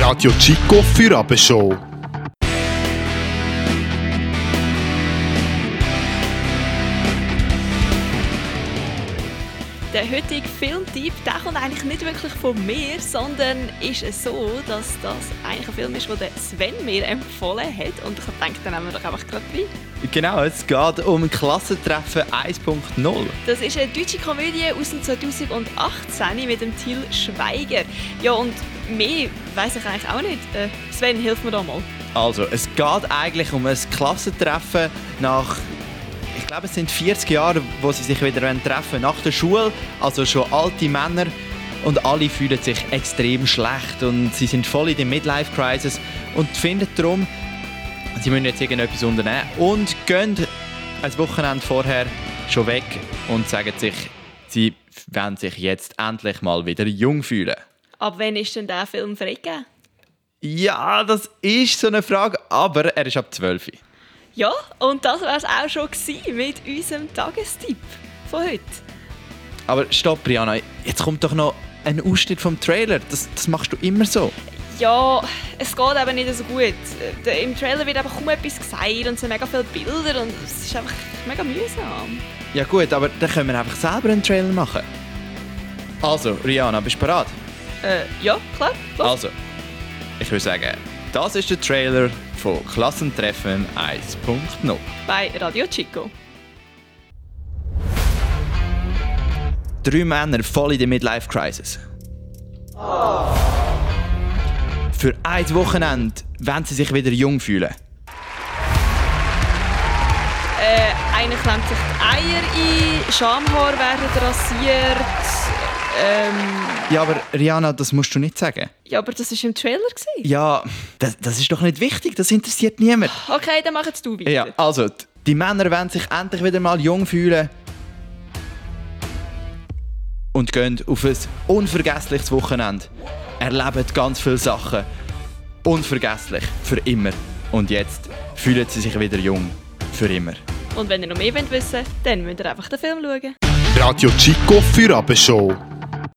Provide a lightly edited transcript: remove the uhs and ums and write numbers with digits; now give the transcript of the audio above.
Radio Chico Feierabend-Show. Der heutige Filmtipp, der kommt eigentlich nicht wirklich von mir, sondern ist es so, dass das eigentlich ein Film ist, den Sven mir empfohlen hat. Und ich denke, dann nehmen wir doch einfach gerade rein. Genau, es geht um Klassentreffen 1.0. Das ist eine deutsche Komödie aus dem 2018 mit dem Til Schweiger. Ja, und mehr weiss ich eigentlich auch nicht. Sven, hilf mir da mal. Also, es geht eigentlich um ein Klassentreffen nach... Ich glaube, es sind 40 Jahre, wo sie sich wieder treffen nach der Schule. Also schon alte Männer. Und alle fühlen sich extrem schlecht. Und sie sind voll in der Midlife-Crisis. Und finden darum, sie müssen jetzt irgendetwas unternehmen. Und gehen ein Wochenende vorher schon weg und sagen sich, sie wollen sich jetzt endlich mal wieder jung fühlen. Ab wann ist denn dieser Film freigegeben? Ja, das ist so eine Frage. Aber er ist ab 12. Ja, und das war es auch schon mit unserem Tagestipp von heute. Aber stopp, Brianna, jetzt kommt doch noch ein Ausschnitt vom Trailer. Das machst du immer so. Ja, es geht eben nicht so gut. Im Trailer wird einfach kaum etwas gesagt und es sind mega viele Bilder und es ist einfach mega mühsam. Ja gut, aber dann können wir einfach selber einen Trailer machen. Also, Rihanna, bist du bereit? Ja, klar. Los. Also, ich würde sagen, das ist der Trailer von Klassentreffen 1.0. Bei Radio Chico. 3 Männer voll in der Midlife-Crisis. Für ein Wochenende wollen sie sich wieder jung fühlen. Einer klemmt sich die Eier ein, Schamhaare werden rasiert. Ja, aber Rihanna, das musst du nicht sagen. Ja, aber das war im Trailer. Ja, das ist doch nicht wichtig, das interessiert niemand. Okay, dann mach jetzt du weiter. Ja, also, die Männer wollen sich endlich wieder mal jung fühlen und gehen auf ein unvergessliches Wochenende. Erleben ganz viele Sachen. Unvergesslich, für immer. Und jetzt fühlen sie sich wieder jung, für immer. Und wenn ihr noch mehr wissen wollt, dann müsst ihr einfach den Film schauen. Radio Chico Feierabend-Show.